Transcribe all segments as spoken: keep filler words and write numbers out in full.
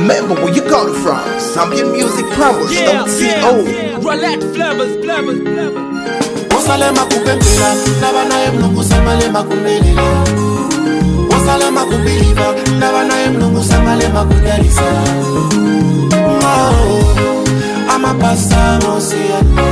Remember where you got it from. Zambian Music Plumbers, Yeah, don't see yeah, old. yeah. Roulette flavors, flavors, flavors. Osalema kupempela, ndaba naye mlungu samalema kumbelela. Osalema kubiliva, ndaba naye mlungu samalema kudalisa. Wow, amapasamo siyana.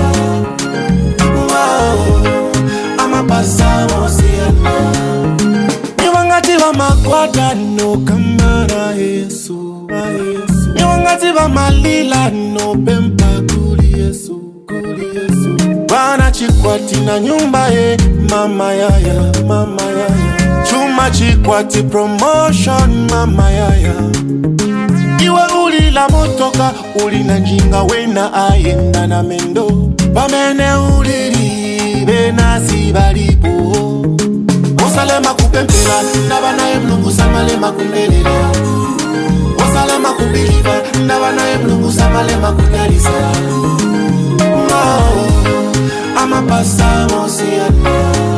Wow, amapasamo siyana. Niwangati wa makwada no kamara Yesu, Yesu. Niwangati wa malila no pempa kuli Yesu, kuli Yesu. Bana chikwati na nyumba ye, mama yaya, mama yaya. Chuma chikwati promotion, mama yaya. Iwe uli la motoka, uli na njinga wena ayenda na mendo. Bamene uliri, bena sibalipo. Osalema kupempela, ndaba naye mlungu samalema kumbelela. Osalema kubiliva, ndaba naye mlungu samalema kudalisa. Wow, amapasamo siyana.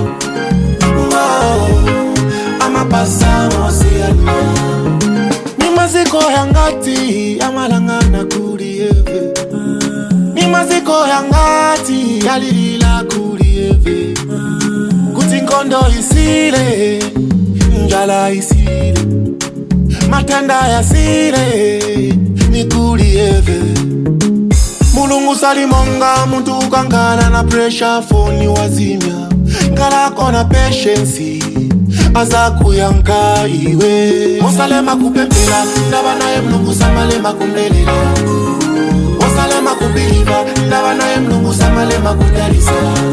Wow, amapasamo siyana. Nimaziko yangati, amalangana kuri eve. Nimaziko yangati, alilila kuri eve. Kutinkondo isile, njala isile. Matenda ya sile, nikuri eve. Mulungu salimonga, muntu ukangana na pressure phone wazimya. Ngala kona patience, aza kuyanka iwe. Osalema kupempela, ndaba naye mlungu samalema kumbelela. Osalema kubiliva, ndaba naye mlungu samalema kudalisa.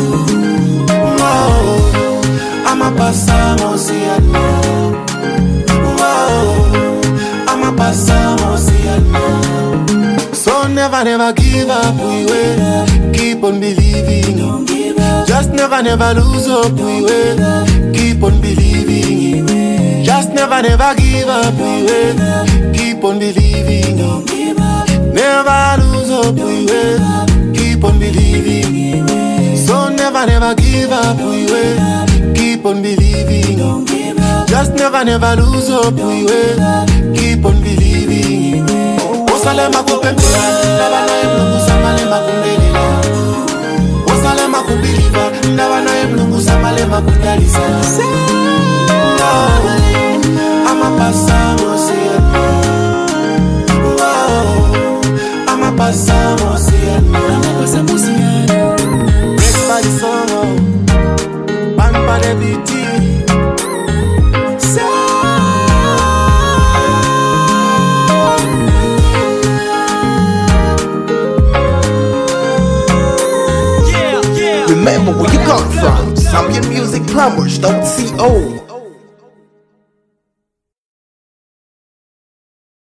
Wow, amapasamo siyana. Wow, amapasamo siyana. So never, never give up, we will keep on believing. Just never, never lose hope, we will keep on believing. Just never, never give up, we will keep on believing. Never lose hope, we will keep on believing. So never, never give up, we will keep on believing. Just never, never lose hope, we will keep on believing. Osalema kupempela, ndaba naye mlungu samalema kumbelela. Osalema kubiliva, ndaba naye mlungu samalema kudalisa. Wow, amapasamo siyana. Wow, amapasamo siyana. Break by the song, bang by the beat. Remember where you got it from. Zambian Music Plumbers, don't see old.